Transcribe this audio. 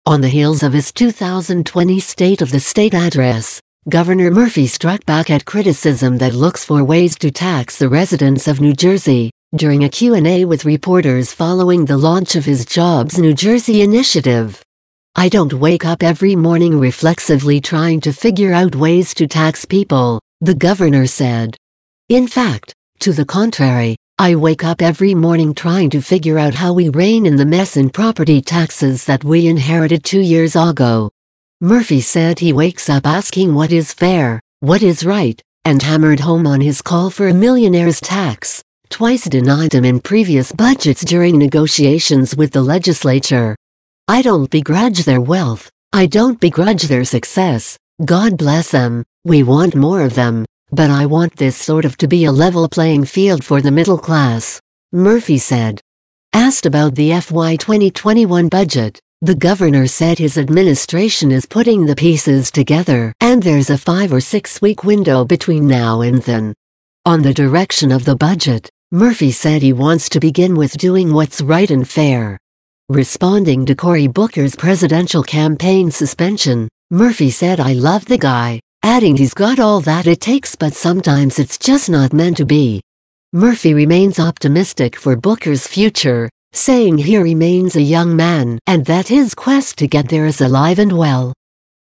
On the heels of his 2020 State of the State address, Governor Murphy struck back at criticism that looks for ways to tax the residents of New Jersey, during a Q&A with reporters following the launch of his Jobs New Jersey initiative. "I don't wake up every morning reflexively trying to figure out ways to tax people," the governor said. "In fact, to the contrary, I wake up every morning trying to figure out how we rein in the mess in property taxes that we inherited 2 years ago." Murphy said he wakes up asking what is fair, what is right, and hammered home on his call for a millionaire's tax, twice denied him in previous budgets during negotiations with the legislature. "I don't begrudge their wealth, I don't begrudge their success, God bless them, we want more of them, but I want this sort of to be a level playing field for the middle class," Murphy said. Asked about the FY 2021 budget, the governor said his administration is putting the pieces together and there's a 5 or 6 week window between now and then. On the direction of the budget, Murphy said he wants to begin with doing what's right and fair. Responding to Cory Booker's presidential campaign suspension, Murphy said, "I love the guy," adding he's got all that it takes but sometimes it's just not meant to be. Murphy remains optimistic for Booker's future, saying he remains a young man and that his quest to get there is alive and well.